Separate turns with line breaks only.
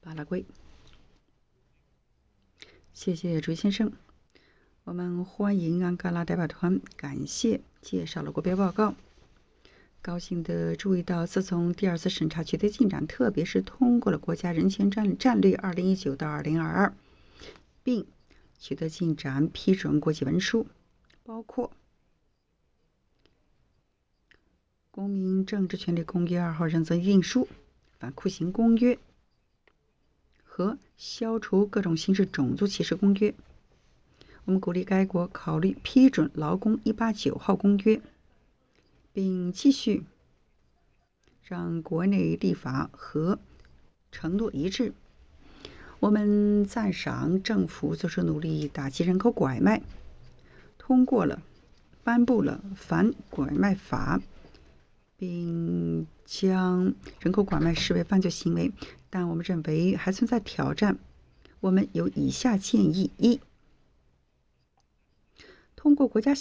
巴拉圭。谢谢朱先生。我们欢迎安哥拉代表团，感谢介绍了国别报告。高兴地注意到，自从第二次审查取得进展，特别是通过了国家人权战略2019到2022，并取得进展批准国际文书，包括公民政治权利公约2号认证印书、反酷刑公约和消除各种形式种族歧视公约。我们鼓励该国考虑批准劳工189号公约，并继续让国内立法和承诺一致。我们赞赏政府做出努力打击人口拐卖，颁布了反拐卖法，并将人口拐卖视为犯罪行为，但我们认为还存在挑战。我们有以下建议：一、通过国家